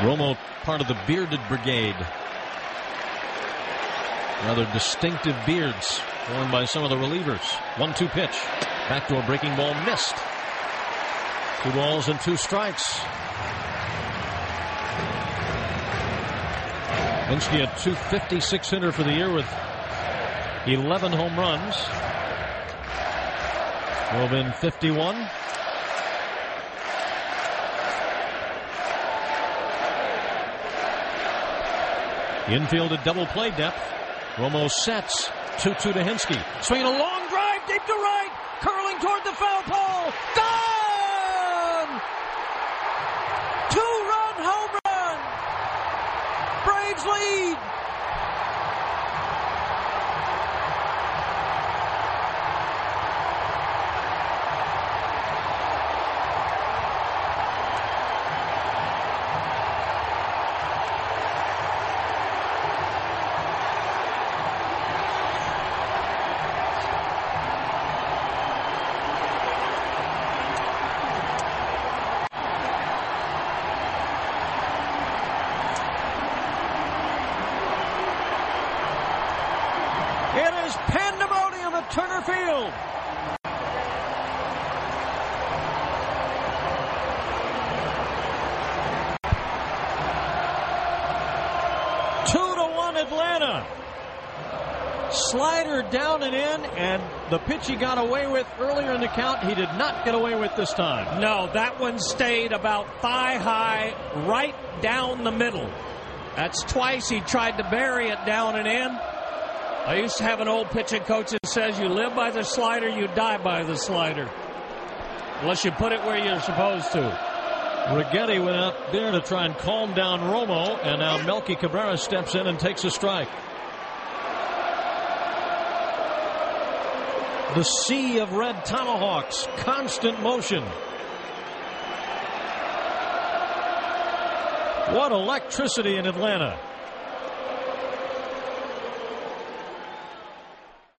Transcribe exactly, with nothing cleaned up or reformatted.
Romo, part of the bearded brigade. Rather distinctive beards worn by some of the relievers. one two pitch. Backdoor breaking ball missed. Two balls and two strikes. Hinchey, a two fifty-six hitter for the year with eleven home runs. Drove in fifty-one. Infield at double play depth. Romo sets. two two to Hinchey. Swinging a long drive deep to right. Curling toward the foul pole. Gone! Two-run home run. Braves lead. It is pandemonium at Turner Field. Two to one Atlanta. Slider down and in, and the pitch he got away with earlier in the count, he did not get away with this time. No, that one stayed about thigh high, right down the middle. That's twice he tried to bury it down and in. I used to have an old pitching coach that says you live by the slider, you die by the slider. Unless you put it where you're supposed to. Righetti went out there to try and calm down Romo, and now Melky Cabrera steps in and takes a strike. The sea of red tomahawks, constant motion. What electricity in Atlanta.